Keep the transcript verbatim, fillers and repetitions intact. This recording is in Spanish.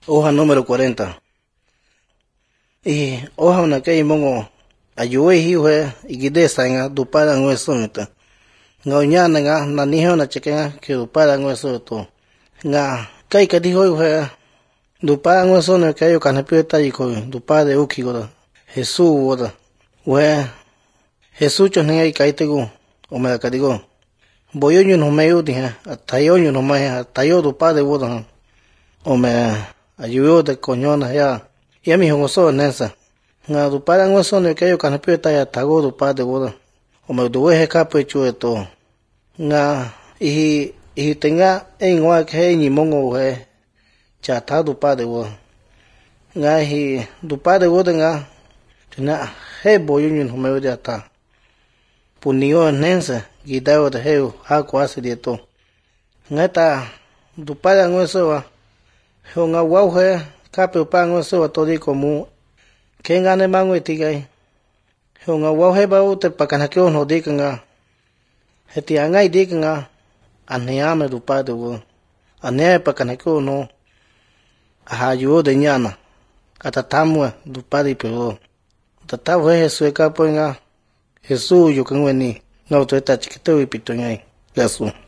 Hoja número cuarenta. Y hoja una que imongo ayuwe hiwe igidesa nga dupara ngwesunta. Nga unyana nga naniho na chekenga que dupara ngwesuto. Nga kai kadiho hiwe dupara ngwesuna que yo kanapita yiko dupara uki goda. Jesús goda. We Jesús chonga ikaitego o me kadigo. Boyo no meyo diha atayo no me atayo dupara goda. O me ayuyo de coñona ya ya mi hongoso nesa nga du para ngoso ne kayo kanapeta ya tago du pa de boda o me du we ka pechu eto nga i i tenga en wa ke ni mongo he cha ta du pa de boda nga hi du pa de boda nga tena he boyo ni no me de ata punio nesa gidao de he ha kwase de to nga ta du para ngoso wa honga wau he kape pango so todi komu kenga ne mango itigai honga wau he bau te pakana kyo no dikanga heti angai dikanga anea me du pa de wo anea pakana kyo no ahayu de nyana atatamu du pa di pero tatawe Jesús kapo nga Jesús yo kangweni no to ta chikito ipito ngai yasu